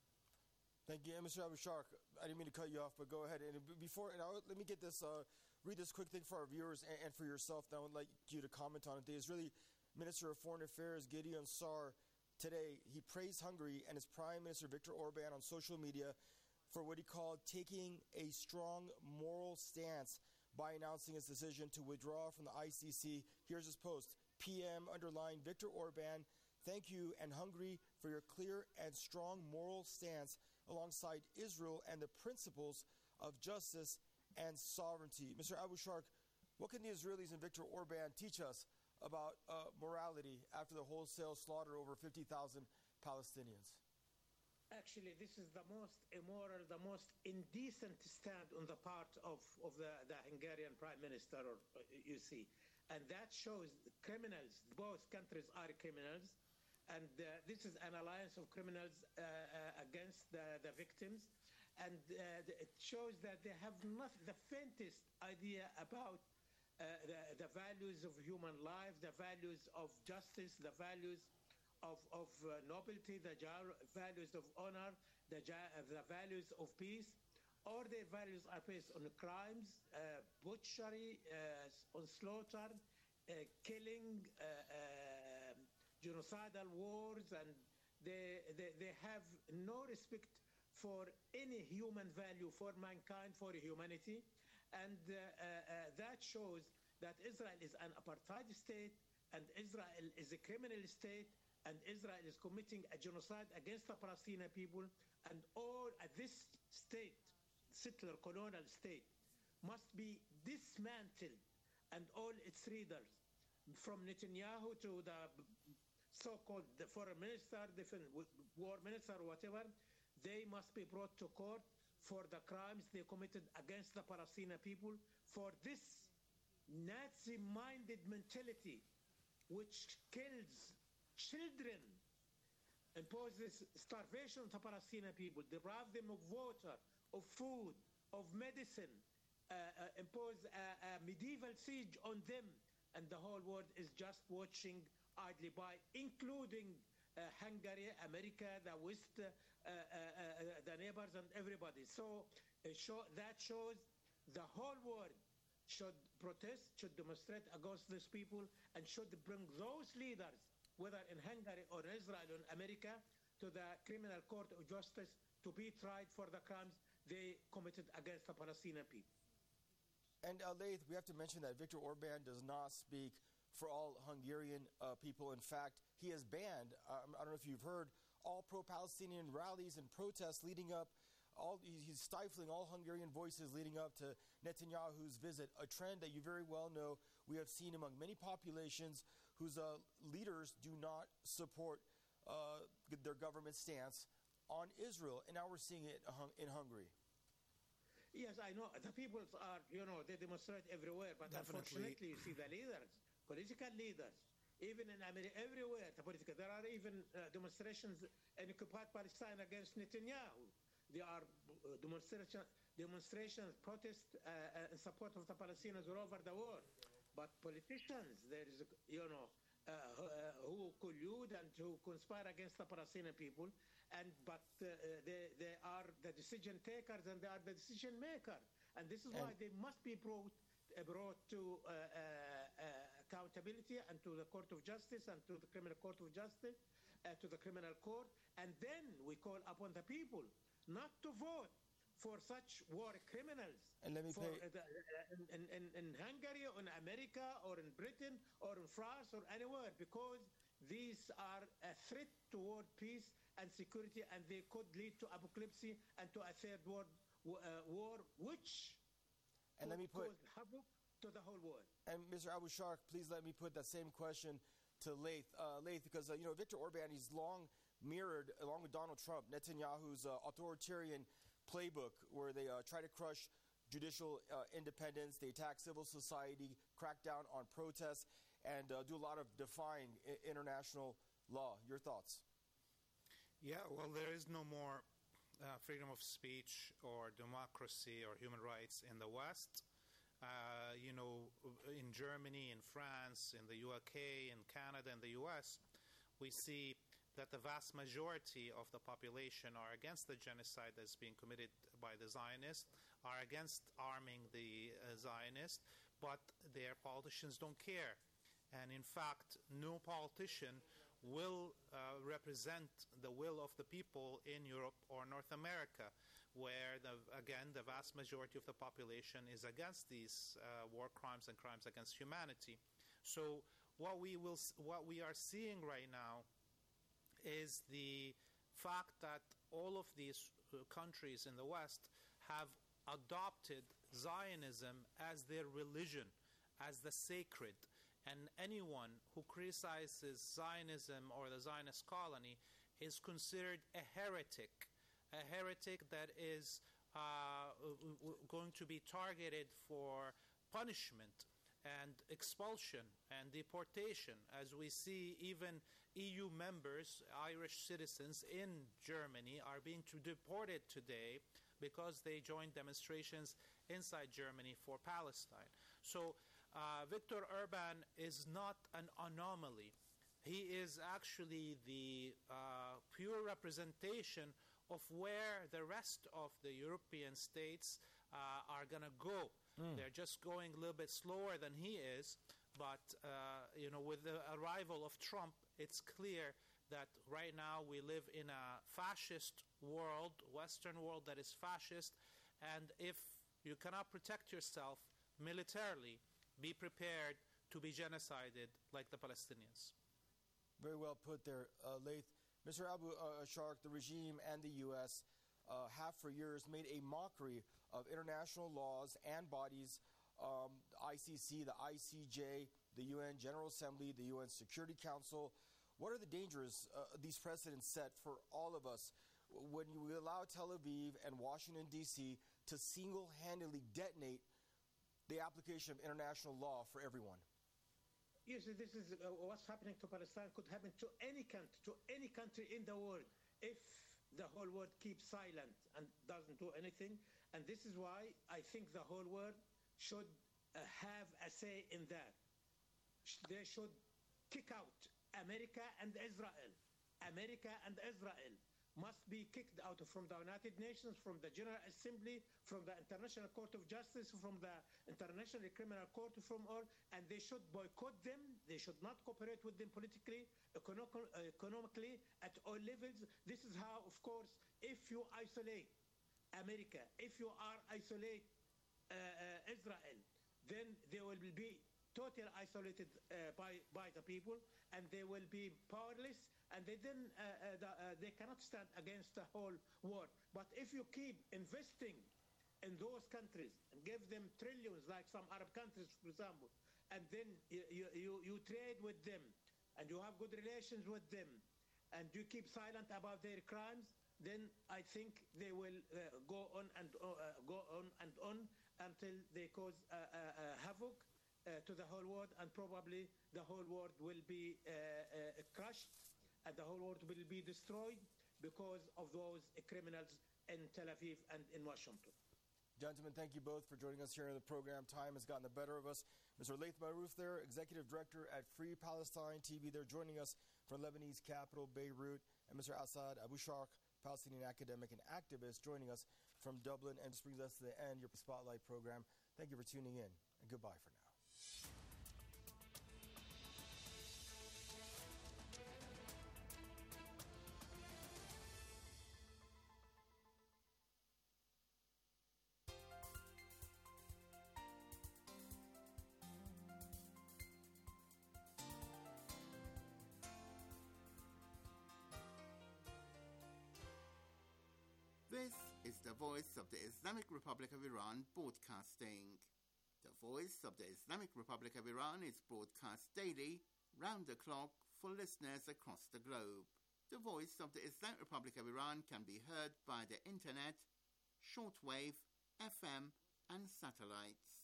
Speaker 11: Thank you, and Mister Abu Shak. I didn't mean to cut you off, but go ahead. And before, and I'll, let me get this, uh, read this quick thing for our viewers and, and for yourself. Then I would like you to comment on it. The Israeli Minister of Foreign Affairs, Gideon Sar, today he praised Hungary and its Prime Minister Viktor Orban on social media for what he called taking a strong moral stance by announcing his decision to withdraw from the I C C. Here's his post. P M underlined Viktor Orban, thank you and Hungary for your clear and strong moral stance alongside Israel and the principles of justice and sovereignty. Mister Abu Shak, what can the Israelis and Viktor Orban teach us about uh, morality after the wholesale slaughter over fifty thousand Palestinians?
Speaker 14: Actually, this is the most immoral, the most indecent stand on the part of, of the, the Hungarian Prime Minister, or, uh, you see. And that shows criminals, both countries are criminals. And uh, this is an alliance of criminals uh, uh, against the, the victims. And uh, it shows that they have not the faintest idea about uh, the, the values of human life, the values of justice, the values of, of uh, nobility, the values of honor, the, the values of peace. All their values are based on crimes, uh, butchery, uh, on slaughter, uh, killing, uh, uh, genocidal wars, and they, they, they have no respect for any human value for mankind, for humanity. And uh, uh, that shows that Israel is an apartheid state, and Israel is a criminal state, and Israel is committing a genocide against the Palestinian people. And all uh, this state, settler colonial state, must be dismantled, and all its leaders, from Netanyahu to the so-called the foreign minister, defense, war minister, or whatever, they must be brought to court for the crimes they committed against the Palestinian people, for this Nazi-minded mentality which kills children, imposes starvation on the Palestinian people, deprive them of water, of food, of medicine, uh, uh, impose a, a medieval siege on them, and the whole world is just watching idly by, including uh, Hungary, America, the West, uh, uh, uh, the neighbors, and everybody. So uh, show, that shows the whole world should protest, should demonstrate against these people, and should bring those leaders, whether in Hungary or Israel or America, to the criminal court of justice to be tried for the crimes they committed against the Palestinian people.
Speaker 11: And uh, Laith, we have to mention that Viktor Orban does not speak for all Hungarian uh, people. In fact, he has banned, um, I don't know if you've heard, all pro-Palestinian rallies and protests leading up. All, he's stifling all Hungarian voices leading up to Netanyahu's visit, a trend that you very well know we have seen among many populations whose uh, leaders do not support uh, their government stance on Israel. And now we're seeing it in Hungary.
Speaker 14: Yes, I know. The people are, you know, they demonstrate everywhere. But
Speaker 11: Definitely.
Speaker 14: Unfortunately, you see the leaders, political leaders, even in America, everywhere, the political, there are even uh, demonstrations in occupied Palestine against Netanyahu. There are uh, demonstration, demonstrations, protests uh, uh, in support of the Palestinians all over the world. But politicians, there is, you know, uh, uh, who collude and who conspire against the Palestinian people, and but uh, they they are the decision takers and they are the decision makers, and this is why
Speaker 11: And-
Speaker 14: they must be brought uh, brought to uh, uh, uh, accountability and to the Court of Justice and to the Criminal Court of Justice, uh, to the Criminal Court, and then we call upon the people not to vote for such war criminals.
Speaker 11: And let me
Speaker 14: for,
Speaker 11: pay-
Speaker 14: uh, the, uh, in, in, in Hungary or in America or in Britain or in France or anywhere, because these are a threat toward peace and security, and they could lead to apocalypse and to a third world uh, war, which
Speaker 11: And let me
Speaker 14: could
Speaker 11: put-
Speaker 14: cause havoc to the whole world.
Speaker 11: And Mister Abu Shark, please let me put that same question to Laith. Uh, Laith, because, uh, you know, Viktor Orban, he's long mirrored, along with Donald Trump, Netanyahu's uh, authoritarian playbook where they uh, try to crush judicial uh, independence, they attack civil society, crack down on protests, and uh, do a lot of defying I- international law. Your thoughts?
Speaker 16: Yeah, well, there is no more uh, freedom of speech or democracy or human rights in the West. Uh, you know, in Germany, in France, in the U K, in Canada, and the U S, we see that the vast majority of the population are against the genocide that's being committed by the Zionists, are against arming the uh, Zionists, but their politicians don't care. And in fact, no politician will uh, represent the will of the people in Europe or North America, where, the, again, the vast majority of the population is against these uh, war crimes and crimes against humanity. So what we, will, what we are seeing right now is the fact that all of these uh, countries in the West have adopted Zionism as their religion, as the sacred. And anyone who criticizes Zionism or the Zionist colony is considered a heretic, a heretic that is uh, w- w- going to be targeted for punishment and expulsion and deportation, as we see even E U members, Irish citizens in Germany, are being to- deported today because they joined demonstrations inside Germany for Palestine. So uh, Viktor Orban is not an anomaly. He is actually the uh, pure representation of where the rest of the European states uh, are going to go.
Speaker 11: Mm.
Speaker 16: They're just going a little bit slower than he is, but uh, you know, with the arrival of Trump, it's clear that right now we live in a fascist world, Western world that is fascist, and if you cannot protect yourself militarily, be prepared to be genocided like the Palestinians.
Speaker 11: Very well put there, uh, Laith. Mister Abu uh, Shark, the regime and the U S uh, have for years made a mockery of international laws and bodies, um, the I C C, the I C J, the U N General Assembly, the U N Security Council. What are the dangers uh, these precedents set for all of us when you allow Tel Aviv and Washington, D C to single-handedly detonate the application of international law for everyone?
Speaker 14: Yes, this is uh, what's happening to Palestine could happen to any country, to any country in the world, if the whole world keeps silent and doesn't do anything. And this is why I think the whole world should uh, have a say in that. Sh- They should kick out America and Israel. America and Israel must be kicked out from the United Nations, from the General Assembly, from the International Court of Justice, from the International Criminal Court, from all, and they should boycott them. They should not cooperate with them politically, econo- uh, economically, at all levels. This is how, of course, if you isolate America. If you are isolate uh, uh, Israel, then they will be totally isolated uh, by by the people, and they will be powerless, and they then uh, uh, the, uh, they cannot stand against the whole world. But if you keep investing in those countries and give them trillions, like some Arab countries, for example, and then you you, you, you trade with them, and you have good relations with them, and you keep silent about their crimes, then I think they will uh, go on and uh, go on and on until they cause uh, uh, uh, havoc uh, to the whole world, and probably the whole world will be uh, uh, crushed, and the whole world will be destroyed because of those criminals in Tel Aviv and in Washington.
Speaker 11: Gentlemen, thank you both for joining us here in the program. Time has gotten the better of us. Mister Laith Marouf there, Executive Director at Free Palestine T V, they're joining us from Lebanese capital, Beirut, and Mister Asad Abu Sharq, Palestinian academic and activist, joining us from Dublin. And this brings us to the end of your Spotlight program. Thank you for tuning in, and goodbye for now.
Speaker 10: This is the Voice of the Islamic Republic of Iran broadcasting. The Voice of the Islamic Republic of Iran is broadcast daily, round the clock, for listeners across the globe. The Voice of the Islamic Republic of Iran can be heard by the internet, shortwave, F M, and satellites.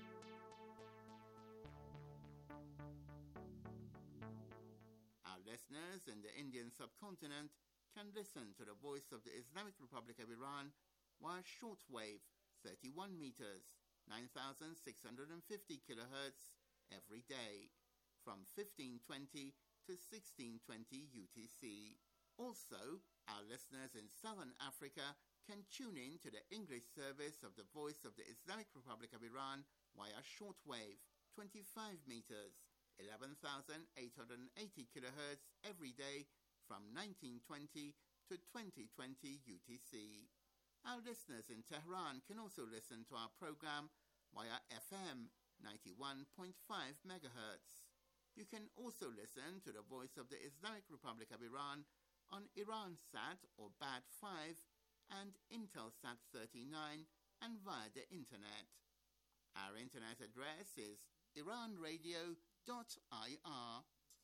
Speaker 10: Our listeners in the Indian subcontinent can listen to the Voice of the Islamic Republic of Iran via shortwave, thirty-one meters, nine thousand six hundred fifty kilohertz, every day, from fifteen twenty to sixteen twenty U T C. Also, our listeners in Southern Africa can tune in to the English service of the Voice of the Islamic Republic of Iran via shortwave, twenty-five meters, eleven thousand eight hundred eighty kilohertz, every day, from nineteen twenty to twenty twenty U T C. Our listeners in Tehran can also listen to our program via F M ninety-one point five megahertz. You can also listen to the Voice of the Islamic Republic of Iran on Iransat or B A D five and Intelsat thirty-nine and via the internet. Our internet address is iran radio dot I R.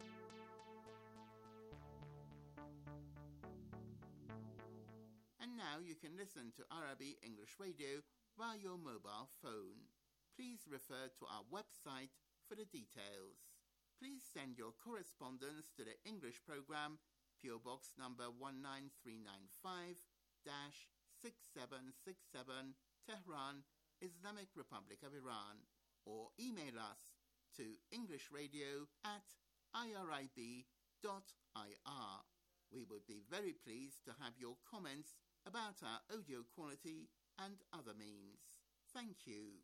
Speaker 10: And now you can listen to Arabic English Radio via your mobile phone. Please refer to our website for the details. Please send your correspondence to the English program, P O Box number one nine three nine five, six seven six seven, Tehran, Islamic Republic of Iran, or email us to englishradio at irib dot I R. We would be very pleased to have your comments about our audio quality and other means. Thank you.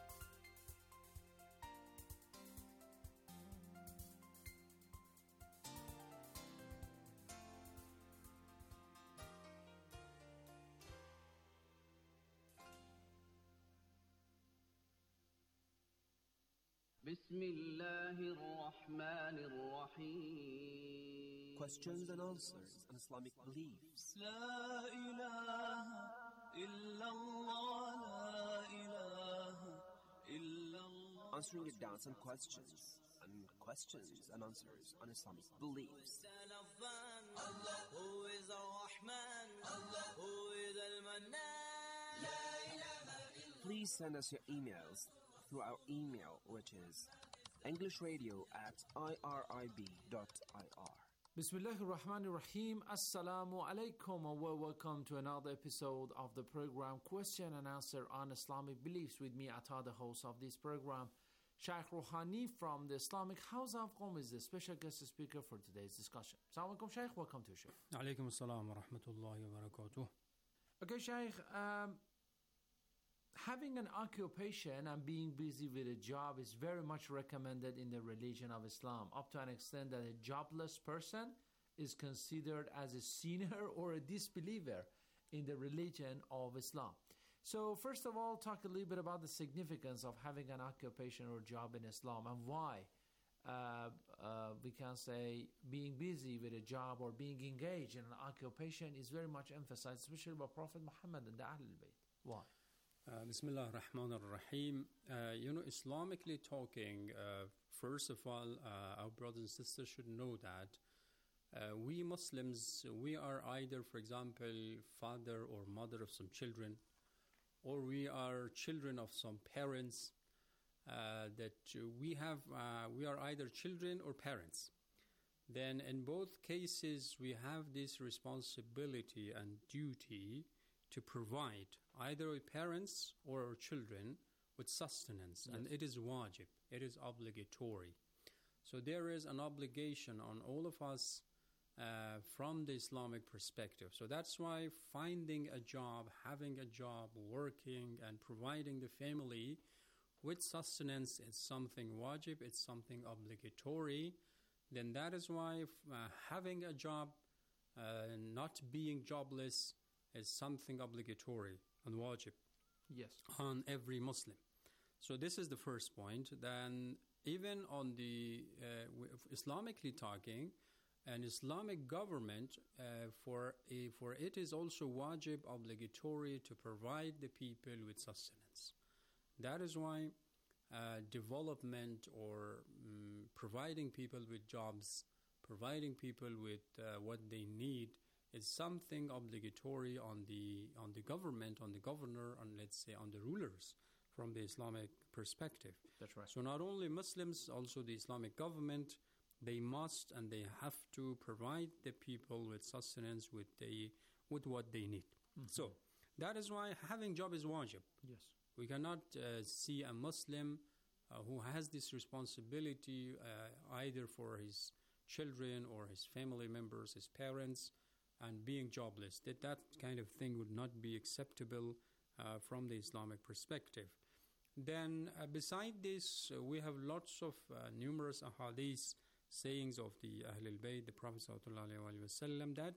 Speaker 17: Questions and answers on Islamic beliefs. Answering your doubts and questions, and questions and answers on Islamic beliefs. Please send us your emails through our email, which is englishradio at irib dot I R.
Speaker 1: Bismillahir Rahmanir Rahim. Assalamu alaikum, and well, welcome to another episode of the program Question and Answer on Islamic Beliefs with me, Atta, the host of this program. Shaykh Rouhani from the Islamic House of Qom is the special guest speaker for today's discussion. Assalamu alaikum, Shaykh. Welcome to the show.
Speaker 18: Alaikum assalam wa rahmatullahi wa barakatuh.
Speaker 1: Okay, Shaykh. Um, Having an occupation and being busy with a job is very much recommended in the religion of Islam, up to an extent that a jobless person is considered as a sinner or a disbeliever.
Speaker 19: in the religion of Islam. So first of all, talk a little bit about the significance of having an occupation or job in Islam and why uh, uh, we can say being busy with a job or being engaged in an occupation is very much emphasized, especially by Prophet Muhammad and the Ahlul Bayt. Why?
Speaker 18: Uh, Bismillah ar-Rahman ar-Rahim. Uh, you know, Islamically talking, uh, first of all, uh, our brothers and sisters should know that uh, we Muslims, we are either, for example, father or mother of some children, or we are children of some parents, uh, that we have, uh, we are either children or parents. Then in both cases, we have this responsibility and duty to provide either our parents or our children with sustenance, yes. And it is wajib, it is obligatory. So there is an obligation on all of us uh, from the Islamic perspective. So that's why finding a job, having a job, working and providing the family with sustenance is something wajib, it's something obligatory. Then that is why uh, having a job, uh, not being jobless, is something obligatory and wajib,
Speaker 19: yes,
Speaker 18: on every Muslim. So this is the first point. Then even on the uh, Islamically talking, an Islamic government, uh, for a, for it is also wajib, obligatory to provide the people with sustenance. That is why uh, development or um, providing people with jobs, providing people with uh, what they need, is something obligatory on the on the government, on the governor, and let's say on the rulers from the Islamic perspective.
Speaker 19: That's right.
Speaker 18: So not only Muslims, also the Islamic government, they must and they have to provide the people with sustenance, with the with what they need. Mm-hmm. So that is why having job is wajib.
Speaker 19: Yes.
Speaker 18: We cannot uh, see a Muslim uh, who has this responsibility uh, either for his children or his family members, his parents, and being jobless. That that kind of thing would not be acceptable uh, from the Islamic perspective. Then uh, beside this, uh, we have lots of uh, numerous ahadith, sayings of the Ahlul Bayt, the Prophet ﷺ, that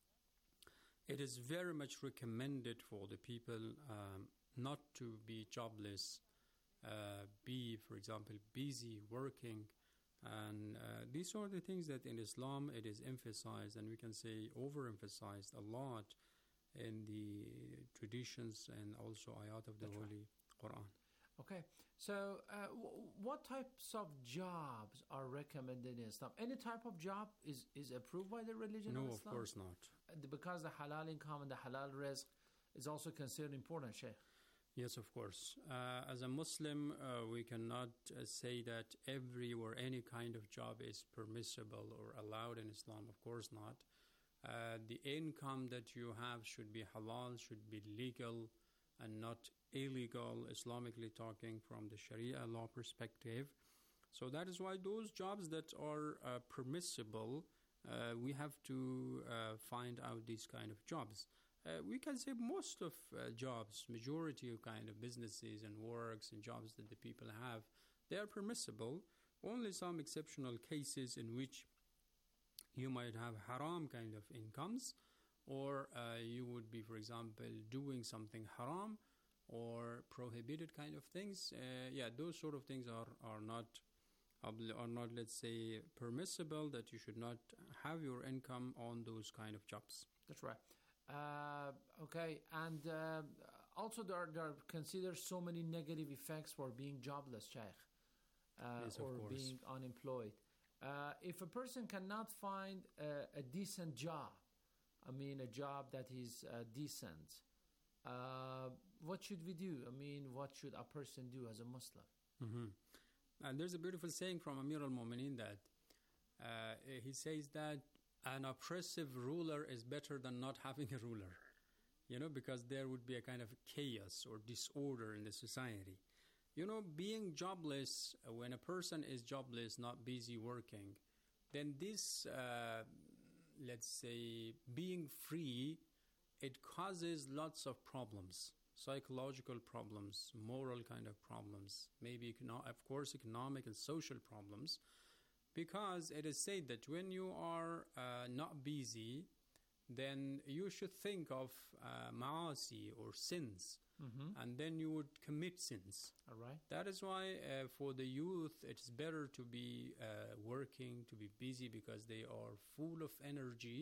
Speaker 18: it is very much recommended for the people um, not to be jobless, uh, be, for example, busy working. And uh, these are the things that in Islam it is emphasized, and we can say overemphasized a lot in the traditions and also ayat of the
Speaker 19: That's
Speaker 18: Holy
Speaker 19: right.
Speaker 18: Quran.
Speaker 19: Okay, so uh, w- what types of jobs are recommended in Islam? Any type of job is, is approved by the religion
Speaker 18: no,
Speaker 19: of
Speaker 18: of
Speaker 19: Islam?
Speaker 18: course not.
Speaker 19: Because the halal income and the halal rizq is also considered important, Sheikh.
Speaker 18: Yes, of course. Uh, as a Muslim, uh, we cannot uh, say that every or any kind of job is permissible or allowed in Islam. Of course not. Uh, the income that you have should be halal, should be legal and not illegal, Islamically talking from the Sharia law perspective. So that is why those jobs that are uh, permissible, uh, we have to uh, find out these kind of jobs. Uh, we can say most of uh, jobs, majority of kind of businesses and works and jobs that the people have, they are permissible. Only some exceptional cases in which you might have haram kind of incomes, or uh, you would be, for example, doing something haram or prohibited kind of things. Uh, yeah, those sort of things are, are not, are not, let's say, permissible, that you should not have your income on those kind of jobs.
Speaker 19: That's right. Uh, okay, and uh, also there are, there are considered so many negative effects for being jobless, Sheikh, uh,
Speaker 18: yes,
Speaker 19: or
Speaker 18: course.
Speaker 19: being unemployed. Uh, if a person cannot find a, a decent job, I mean a job that is uh, decent, uh, what should we do? I mean, what should a person do as a Muslim?
Speaker 18: Mm-hmm. And there's a beautiful saying from Amir al-Mu'mineen that uh, he says that an oppressive ruler is better than not having a ruler, you know, because there would be a kind of chaos or disorder in the society. You know, being jobless, uh, when a person is jobless, not busy working, then this, uh, let's say, being free, it causes lots of problems, psychological problems, moral kind of problems, maybe, econo- of course, economic and social problems. Because it is said that when you are uh, not busy, then you should think of uh, ma'asi or sins,
Speaker 19: Mhm.
Speaker 18: and then you would commit sins.
Speaker 19: All right.
Speaker 18: That is why uh, for the youth, it's better to be uh, working, to be busy, because they are full of energy.